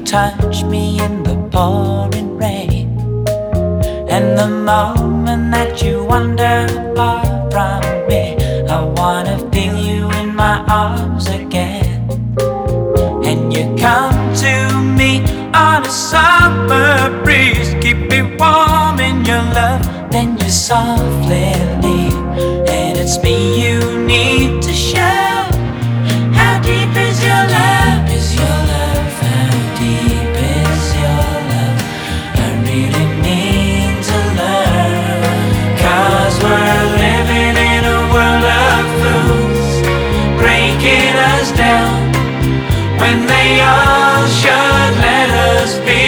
touch me in the pouring rain, and the moment that you wander far from me, I wanna feel you in my arms again. And you come to me on a summer breeze, keep me warm in your love, then you softly leave. And it's me you need to show. How deep is your love? Is your love? How deep is your love? I really need to learn. 'Cause we're living in a world of fools, breaking us down when they all should let us be.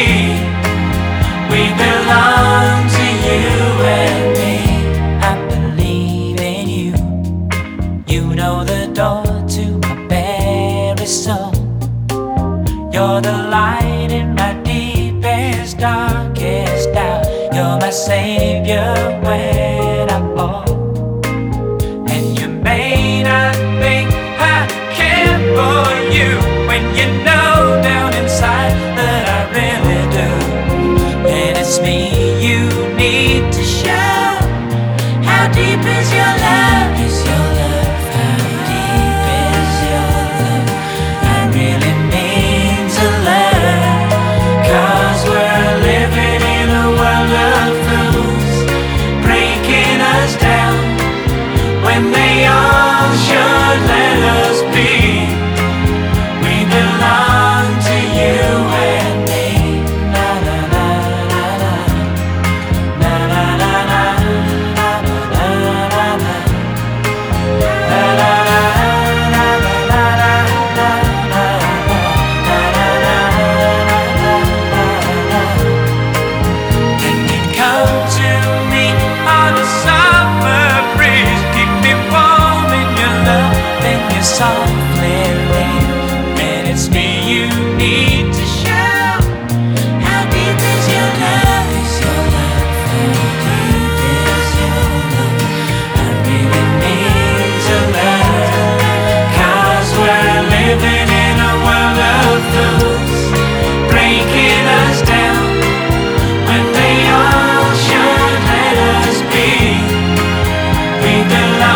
We belong to you and me. I believe in you. You know the door to my very soul. You're the light in my deepest, darkest doubt. You're my savior when I fall. And you may not think I care for you, when you know down inside that I really do. And it's me you need to show. How deep is your love? Is your love? How deep is your love? I really need to learn. 'Cause we're living in a world of fools, breaking us down when they all should let us be. We belong to you and me. Na na na na na. Na na na na. Na na na na na. Na na na na na na na. Na na na na na. Can you come to me on a summer breeze, keep me warm in your love, then you softly leave. And it's me you need to show. How deep is your love? Is your love? How deep is your love? I really need to learn. 'Cause we're living in a world of fools, breaking us down when they all should let us be. We belong